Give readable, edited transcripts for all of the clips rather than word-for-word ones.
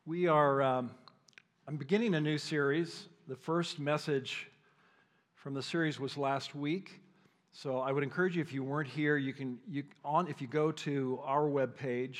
I'm beginning a new series. The first message from the series was last week. So I would encourage you, if you weren't here, if you go to our webpage,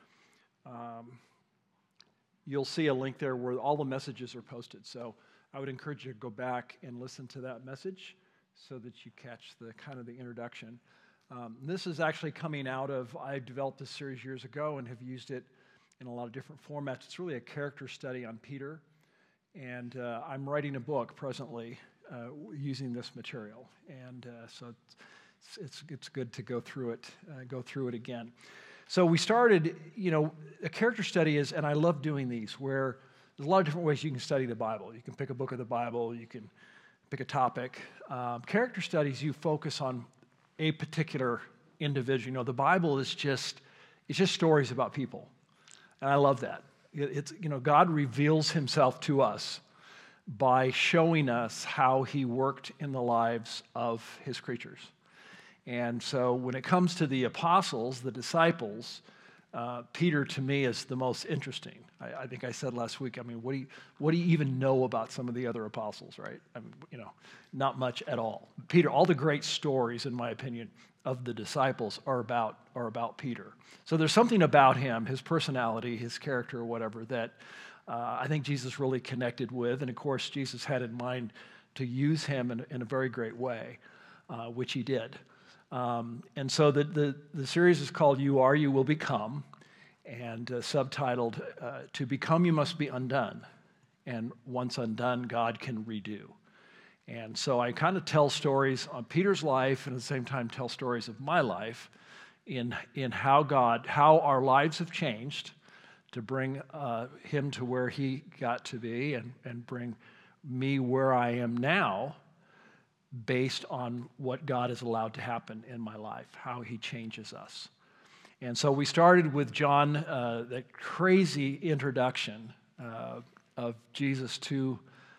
you'll see a link there where all the messages are posted. So I would encourage you to go back and listen to that message so that you catch the introduction. This is actually coming out of, I developed this series years ago and have used it in a lot of different formats. It's really a character study on Peter, and I'm writing a book presently using this material, and so it's good to go through it again. So we started, a character study is, and I love doing these, where there's a lot of different ways you can study the Bible. You can pick a book of the Bible, you can pick a topic. Character studies, you focus on a particular individual. The Bible is it's just stories about people. And I love that. God reveals himself to us by showing us how he worked in the lives of his creatures. And so when it comes to the apostles, the disciples, Peter to me is the most interesting. I think I said last week, what do you even know about some of the other apostles, right? Not much at all. Peter, all the great stories, in my opinion, of the disciples are about Peter. So there's something about him, his personality, his character, or whatever, that I think Jesus really connected with. And of course, Jesus had in mind to use him in a very great way, which he did. And so the series is called You Are, You Will Become, and subtitled, To Become You Must Be Undone, and once undone, God can redo. And so I kind of tell stories on Peter's life and at the same time tell stories of my life in how our lives have changed to bring him to where he got to be and bring me where I am now based on what God has allowed to happen in my life, how he changes us. And so we started with John, that crazy introduction of Jesus to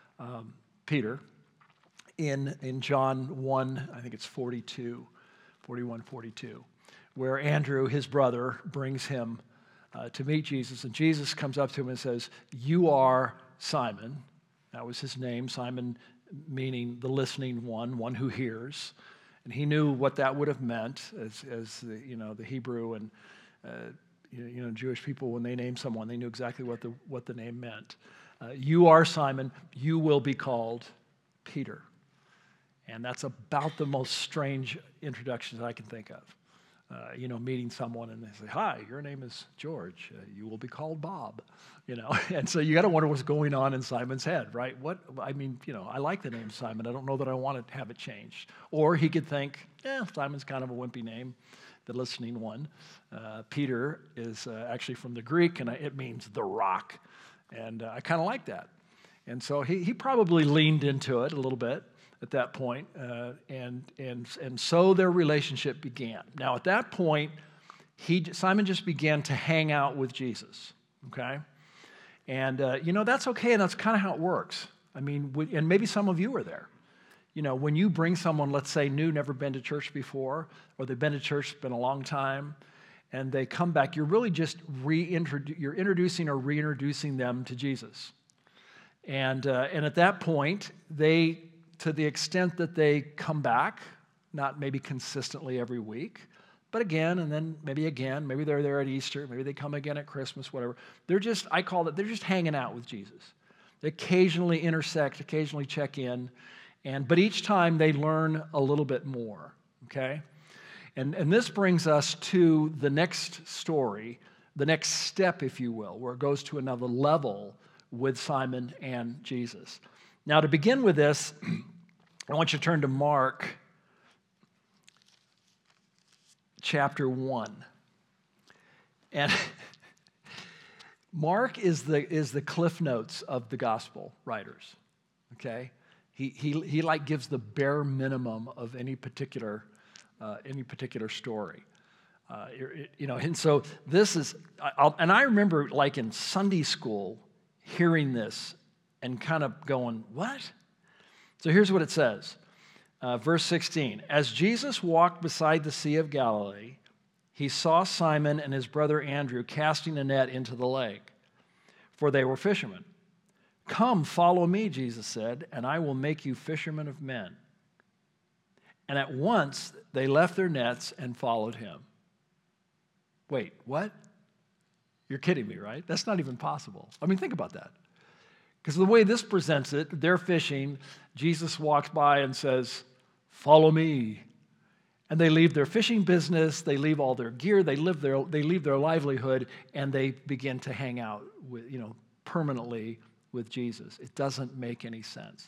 Peter in John 1, I think it's 41, 42, where Andrew, his brother, brings him to meet Jesus. And Jesus comes up to him and says, "You are Simon." That was his name, Simon meaning the listening one who hears. And he knew what that would have meant as the Hebrew and Jewish people, when they named someone, they knew exactly what the name meant. You are Simon, you will be called Peter. And that's about the most strange introductions I can think of. Meeting someone and they say, "Hi, your name is George. You will be called Bob." And so you got to wonder what's going on in Simon's head, right? I like the name Simon. I don't know that I want to have it changed. Or he could think, Simon's kind of a wimpy name, the listening one. Peter is actually from the Greek, and it means the rock. And I kind of like that. And so he probably leaned into it a little bit at that point, and so their relationship began. Now, at that point, Simon just began to hang out with Jesus, okay? And, that's okay, and that's kind of how it works. And maybe some of you are there. When you bring someone, let's say, new, never been to church before, or they've been to church, been a long time, and they come back, you're really just you're introducing or reintroducing them to Jesus. And at that point, to the extent that they come back, not maybe consistently every week, but again, and then maybe again, maybe they're there at Easter, maybe they come again at Christmas, whatever. They're just hanging out with Jesus. They occasionally intersect, occasionally check in, but each time they learn a little bit more, okay? And this brings us to the next story, the next step, if you will, where it goes to another level with Simon and Jesus. Now, to begin with this, I want you to turn to Mark chapter 1. And Mark is the Cliff Notes of the gospel writers, okay? He gives the bare minimum of any particular story. And so this is, and I remember in Sunday school hearing this and kind of going, what? So here's what it says. Verse 16, as Jesus walked beside the Sea of Galilee, he saw Simon and his brother Andrew casting a net into the lake, for they were fishermen. "Come, follow me," Jesus said, "and I will make you fishermen of men." And at once they left their nets and followed him. Wait, what? You're kidding me, right? That's not even possible. I mean, think about that. Because the way this presents it, they're fishing. Jesus walks by and says, "Follow me." And they leave their fishing business, they leave all their gear, they leave their livelihood, and they begin to hang out with, permanently with Jesus. It doesn't make any sense.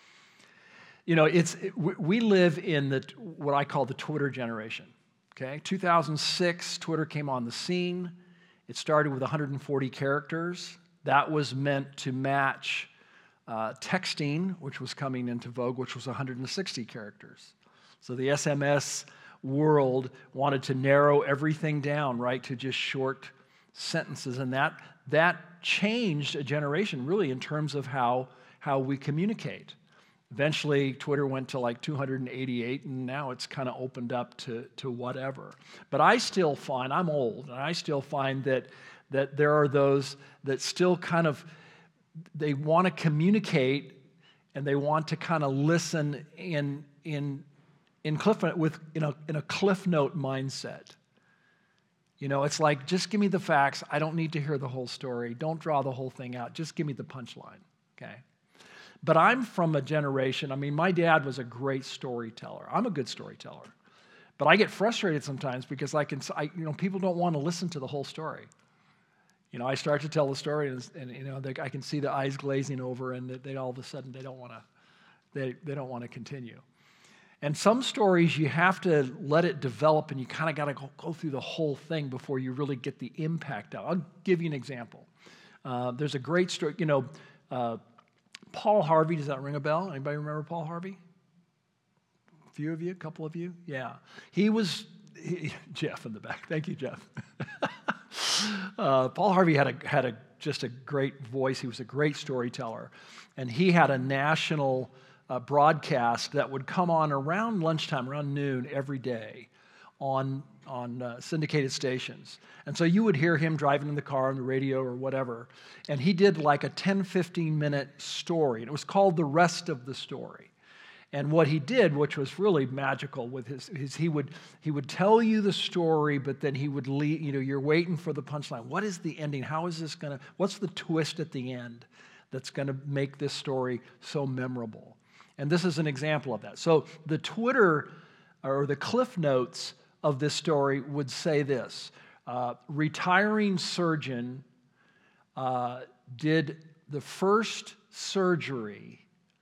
We live in what I call the Twitter generation. Okay, 2006, Twitter came on the scene. It started with 140 characters. That was meant to match texting, which was coming into vogue, which was 160 characters. So the SMS world wanted to narrow everything down, right, to just short sentences. And that changed a generation, really, in terms of how we communicate. Eventually, Twitter went to like 288, and now it's kind of opened up to whatever. But I still find, I'm old, and I still find that there are those that still kind of, they want to communicate, and they want to kind of listen in a cliff note mindset. It's like, just give me the facts. I don't need to hear the whole story. Don't draw the whole thing out. Just give me the punchline, okay? But I'm from a generation, my dad was a great storyteller. I'm a good storyteller. But I get frustrated sometimes because people don't want to listen to the whole story. I start to tell the story and I can see the eyes glazing over, and they all of a sudden they don't want to continue. And some stories you have to let it develop, and you kind of got to go through the whole thing before you really get the impact out. I'll give you an example. There's a great story, Paul Harvey, does that ring a bell? Anybody remember Paul Harvey? A few of you, a couple of you? Yeah. Jeff in the back. Thank you, Jeff. Paul Harvey had just a great voice. He was a great storyteller. And he had a national broadcast that would come on around lunchtime, around noon every day on syndicated stations. And so you would hear him driving in the car on the radio or whatever, and he did like a 10, 15-minute story, and it was called The Rest of the Story. And what he did, which was really magical, with his he would tell you the story, but then he would leave, you're waiting for the punchline. What is the ending? What's the twist at the end that's going to make this story so memorable? And this is an example of that. So the Twitter, or the Cliff Notes of this story would say this: retiring surgeon did the first surgery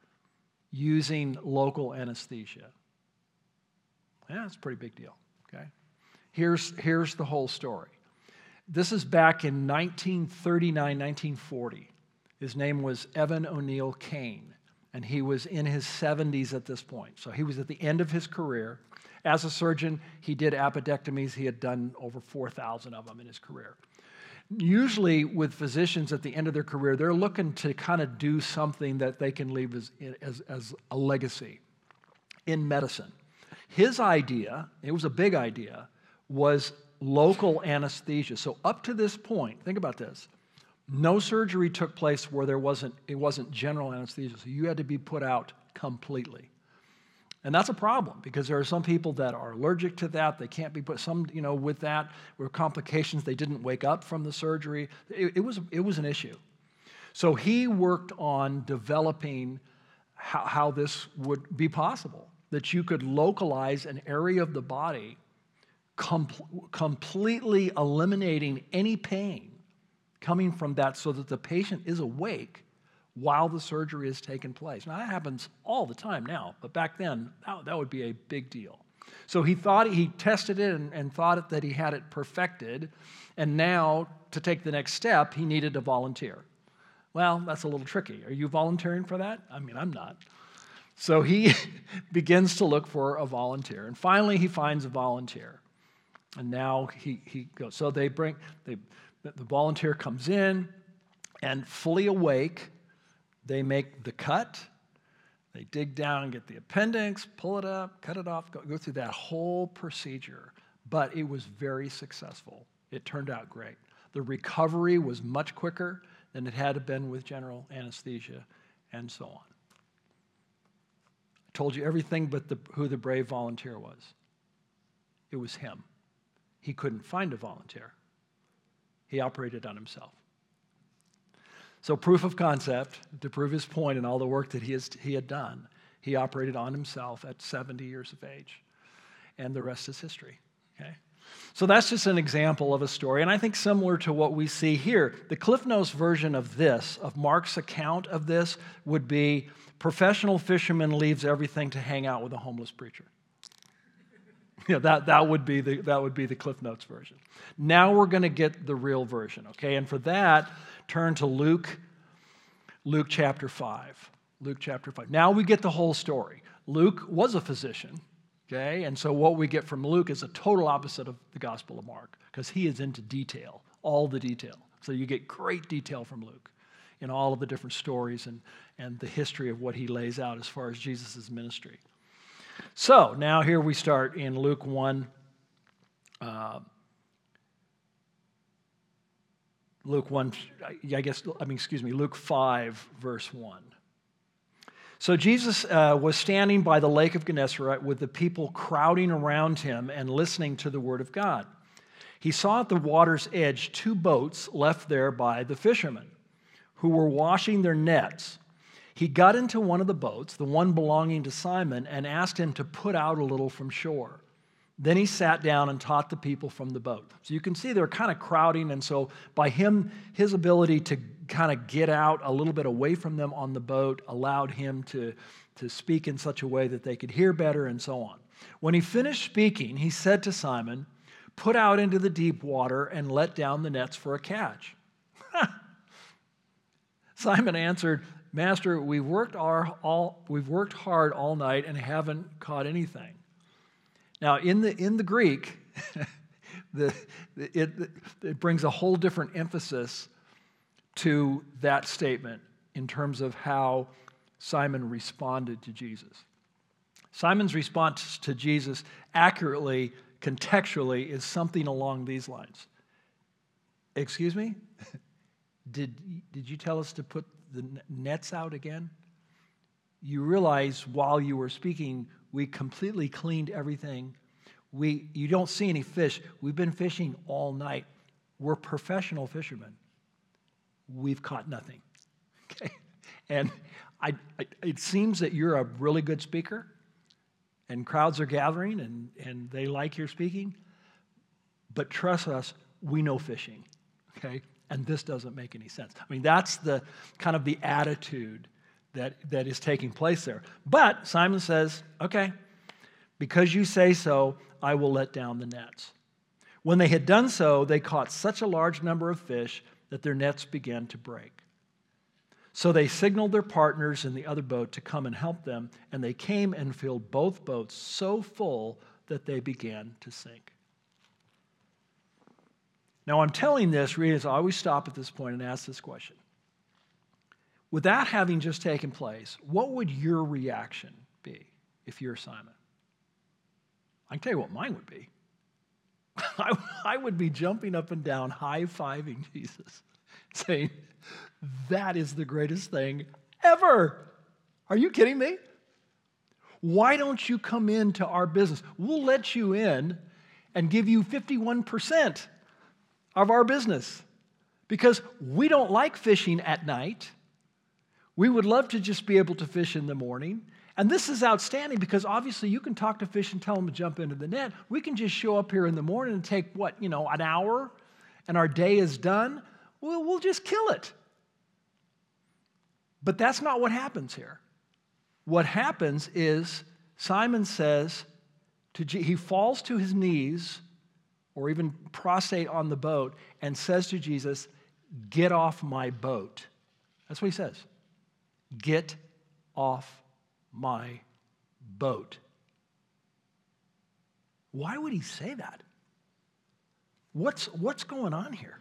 using local anesthesia. Yeah, that's a pretty big deal, okay? Here's the whole story. This is back in 1939, 1940. His name was Evan O'Neill Kane, and he was in his 70s at this point. So he was at the end of his career. As a surgeon, he did appendectomies. He had done over 4,000 of them in his career. Usually with physicians at the end of their career, they're looking to kind of do something that they can leave as a legacy in medicine. His idea, it was a big idea, was local anesthesia. So up to this point, think about this, no surgery took place where it wasn't general anesthesia. So you had to be put out completely. And that's a problem, because there are some people that are allergic to that. They can't be put, some, with that, were complications. They didn't wake up from the surgery. It was an issue. So he worked on developing how this would be possible, that you could localize an area of the body, completely eliminating any pain coming from that, so that the patient is awake while the surgery is taking place. Now, that happens all the time now, but back then, that would be a big deal. So he tested it and thought that he had it perfected, and now, to take the next step, he needed a volunteer. Well, that's a little tricky. Are you volunteering for that? I'm not. So he begins to look for a volunteer, and finally he finds a volunteer. And now he goes. So the volunteer comes in, and fully awake, they make the cut, they dig down, get the appendix, pull it up, cut it off, go through that whole procedure. But it was very successful. It turned out great. The recovery was much quicker. than it had been with general anesthesia, and so on. I told you everything but who the brave volunteer was. It was him. He couldn't find a volunteer. He operated on himself. So proof of concept, to prove his point and all the work that he had done, he operated on himself at 70 years of age. And the rest is history. Okay? So that's just an example of a story, and I think similar to what we see here. The Cliff Notes version of this, of Mark's account of this, would be professional fisherman leaves everything to hang out with a homeless preacher. That would be the Cliff Notes version. Now we're going to get the real version, okay? And for that, turn to Luke chapter 5. Luke chapter 5. Now we get the whole story. Luke was a physician, okay? And so what we get from Luke is a total opposite of the Gospel of Mark, because he is into detail, all the detail. So you get great detail from Luke in all of the different stories and the history of what he lays out as far as Jesus' ministry. So now here we start in Luke 1. Luke 5, verse 1. So Jesus was standing by the lake of Gennesaret with the people crowding around him and listening to the word of God. He saw at the water's edge 2 boats left there by the fishermen who were washing their nets. He got into one of the boats, the one belonging to Simon, and asked him to put out a little from shore. Then he sat down and taught the people from the boat. So you can see they're kind of crowding, and so by his ability to kind of get out a little bit away from them on the boat allowed him to speak in such a way that they could hear better and so on. When he finished speaking, he said to Simon, "Put out into the deep water and let down the nets for a catch." Simon answered, "Master, we've worked hard all night and haven't caught anything." Now, in the Greek, it brings a whole different emphasis to that statement in terms of how Simon responded to Jesus. Simon's response to Jesus accurately, contextually, is something along these lines. "Excuse me? Did you tell us to put the nets out again? You realize while you were speaking, we completely cleaned everything. You don't see any fish. We've been fishing all night. We're professional fishermen. We've caught nothing." Okay? And it seems that you're a really good speaker, and crowds are gathering, and they like your speaking. But trust us, we know fishing. Okay? And this doesn't make any sense. I mean, that's the kind of the attitude that is taking place there. But Simon says, "Okay, because you say so, I will let down the nets." When they had done so, they caught such a large number of fish that their nets began to break. So they signaled their partners in the other boat to come and help them, and they came and filled both boats so full that they began to sink. Now, I'm telling this, readers, I always stop at this point and ask this question. With that having just taken place, what would your reaction be if you're Simon? I can tell you what mine would be. I would be jumping up and down, high-fiving Jesus, saying, "That is the greatest thing ever. Are you kidding me? Why don't you come into our business? We'll let you in and give you 51% of our business, because we don't like fishing at night. We would love to just be able to fish in the morning. And this is outstanding because obviously you can talk to fish and tell them to jump into the net. We can just show up here in the morning and take, an hour, and our day is done. We'll just kill it." But that's not what happens here. What happens is Simon says, he falls to his knees or even prostrate on the boat and says to Jesus, "Get off my boat." That's what he says. "Get off my boat." Why would he say that? What's going on here?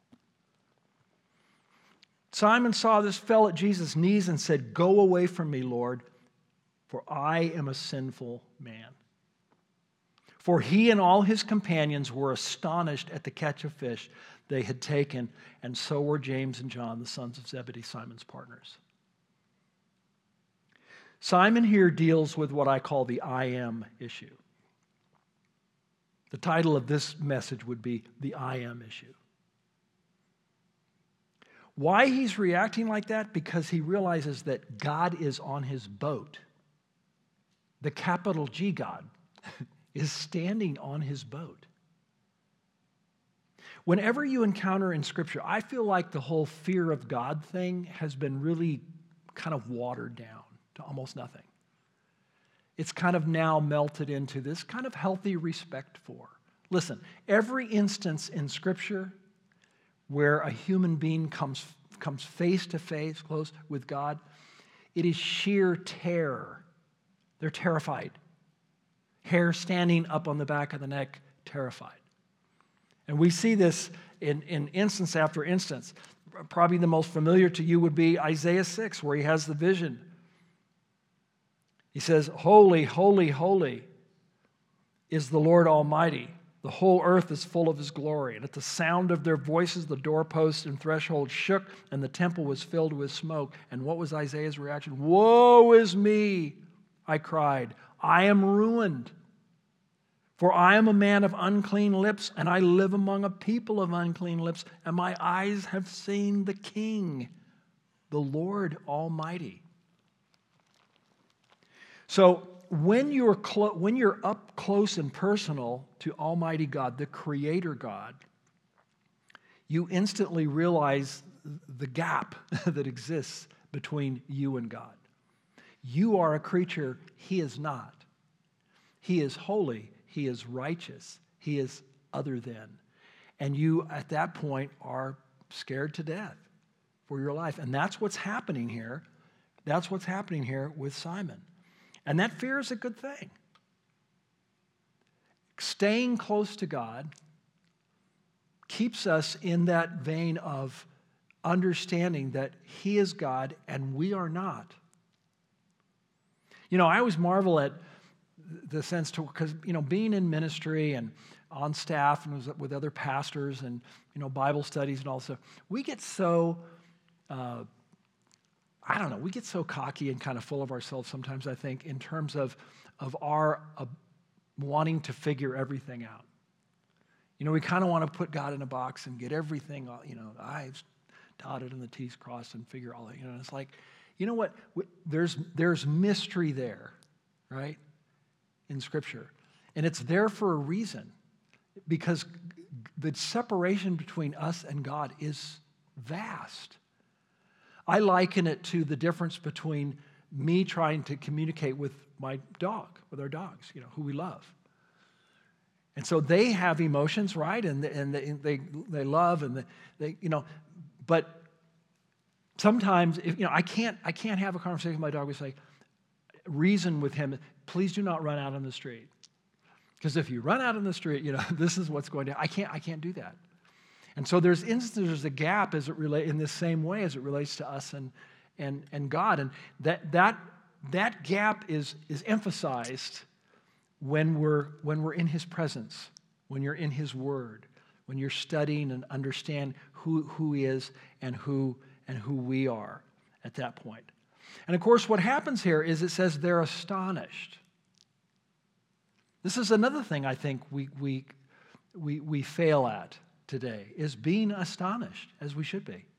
Simon saw this, fell at Jesus' knees and said, "Go away from me, Lord, for I am a sinful man." For he and all his companions were astonished at the catch of fish they had taken, and so were James and John, the sons of Zebedee, Simon's partners. Simon here deals with what I call the I am issue. The title of this message would be the I am issue. Why he's reacting like that? Because he realizes that God is on his boat. The capital G God is standing on his boat. Whenever you encounter in Scripture, I feel like the whole fear of God thing has been really kind of watered down to almost nothing. It's kind of now melted into this kind of healthy respect for. Listen, every instance in Scripture where a human being comes face to face, close with God, it is sheer terror. They're terrified. Hair standing up on the back of the neck, terrified. And we see this in instance after instance. Probably the most familiar to you would be Isaiah 6, where he has the vision. He says, "Holy, holy, holy is the Lord Almighty. The whole earth is full of his glory." And at the sound of their voices, the doorposts and threshold shook, and the temple was filled with smoke. And what was Isaiah's reaction? "Woe is me," I cried. "I am ruined. For I am a man of unclean lips, and I live among a people of unclean lips, and my eyes have seen the King, the Lord Almighty." So when you're up close and personal to Almighty God, the Creator God, you instantly realize the gap that exists between you and God. You are a creature, he is not. He is holy, he is righteous, he is other than. And you, at that point, are scared to death for your life. And that's what's happening here. That's what's happening here with Simon. And that fear is a good thing. Staying close to God keeps us in that vein of understanding that he is God and we are not. You know, I always marvel at the sense to, because, you know, being in ministry and on staff and with other pastors and, you know, Bible studies and all stuff, we get so, we get so cocky and kind of full of ourselves sometimes, I think, in terms of our wanting to figure everything out. You know, we kind of want to put God in a box and get everything, you know, the I's dotted and the T's crossed and figure all that, you know, it's like, you know what, there's mystery there, right, in Scripture. And it's there for a reason, because the separation between us and God is vast. I liken it to the difference between me trying to communicate with my dog, with our dogs, you know, who we love. And so they have emotions, right? And they love and they you know, but sometimes, if, you know, I can't have a conversation with my dog. We say, reason with him, please do not run out on the street. Because if you run out on the street, you know, this is what's going to, I can't do that. And so there's a gap as it relates, in this same way as it relates to us and God. And that gap is emphasized when we're in his presence, when you're in his word, when you're studying and understand who he is and who we are at that point. And of course, what happens here is it says they're astonished. This is another thing I think we fail at today, is being astonished, as we should be.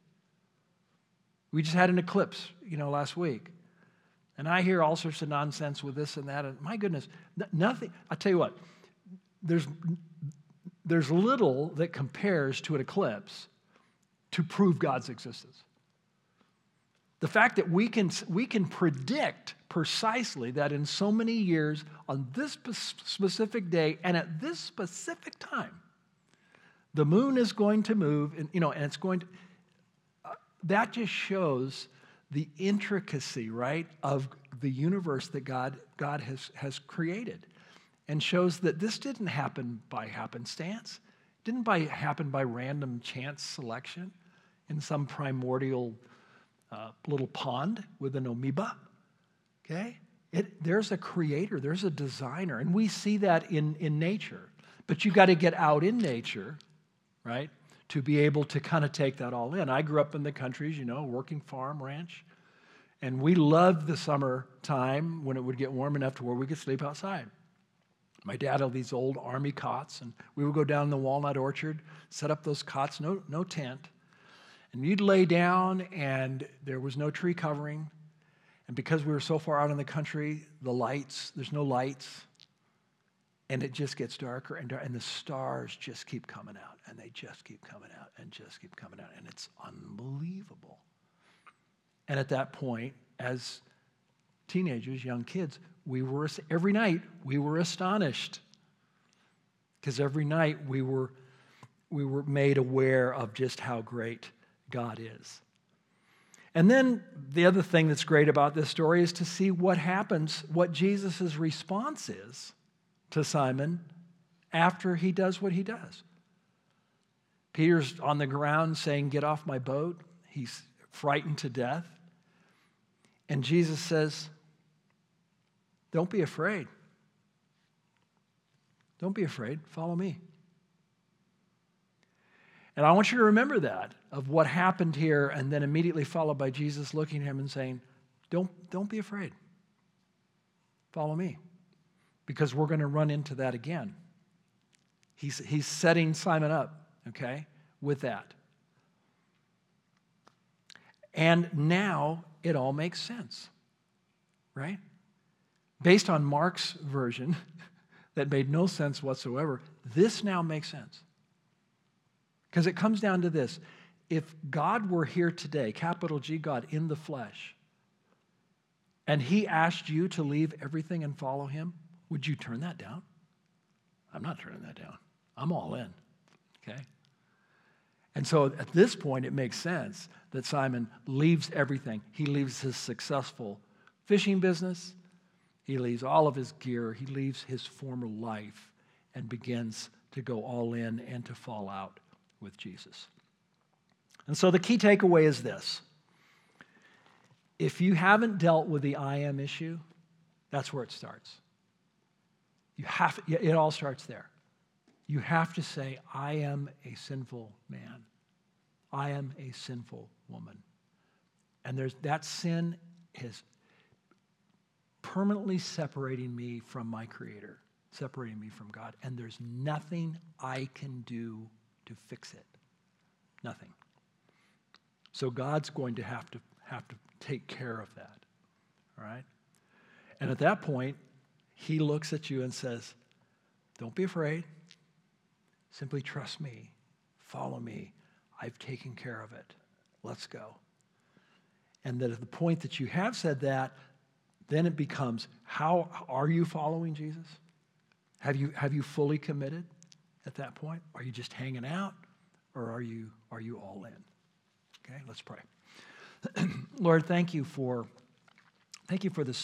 We just had an eclipse, you know, last week. And I hear all sorts of nonsense with this and that, and my goodness, nothing. I tell you what, there's little that compares to an eclipse to prove God's existence. The fact that we can predict precisely that in so many years, on this specific day, and at this specific time, the moon is going to move, and, you know, and it's going to, that just shows the intricacy, right, of the universe that God has created, and shows that this didn't happen by happenstance, didn't happen by random chance selection in some primordial little pond with an amoeba, okay? There's a creator, there's a designer, and we see that in nature. But you got to get out in nature, right, to be able to kind of take that all in. I grew up in the country, as you know, working farm, ranch, and we loved the summertime when it would get warm enough to where we could sleep outside. My dad had these old army cots, and we would go down in the walnut orchard, set up those cots, no tent, and you'd lay down, and there was no tree covering. And because we were so far out in the country, there's no lights, and it just gets darker and darker, and the stars just keep coming out, and they just keep coming out and just keep coming out, and it's unbelievable. And at that point, as teenagers, young kids, every night we were astonished, because every night we were made aware of just how great God is. And then the other thing that's great about this story is to see what happens, what Jesus' response is to Simon after he does what he does. Peter's on the ground saying, "Get off my boat." He's frightened to death. And Jesus says, "Don't be afraid. Don't be afraid. Follow me." And I want you to remember that, of what happened here, and then immediately followed by Jesus looking at him and saying, don't be afraid. Follow me. Because we're going to run into that again. He's setting Simon up, okay, with that. And now it all makes sense, right? Based on Mark's version that made no sense whatsoever, this now makes sense. Because it comes down to this. If God were here today, capital G God, in the flesh, and he asked you to leave everything and follow him, would you turn that down? I'm not turning that down. I'm all in, okay? And so at this point, it makes sense that Simon leaves everything. He leaves his successful fishing business. He leaves all of his gear. He leaves his former life and begins to go all in and to fall out with Jesus. And so the key takeaway is this. If you haven't dealt with the I am issue, that's where it starts. It all starts there. You have to say, I am a sinful man. I am a sinful woman. And that sin is permanently separating me from my Creator, separating me from God. And there's nothing I can do to fix it. Nothing. So God's going to have to take care of that. All right? And at that point, he looks at you and says, don't be afraid. Simply trust me. Follow me. I've taken care of it. Let's go. And that at the point that you have said that, then it becomes, how are you following Jesus? Have you fully committed at that point? Are you just hanging out, or are you all in? Okay, let's pray. Lord, thank you for this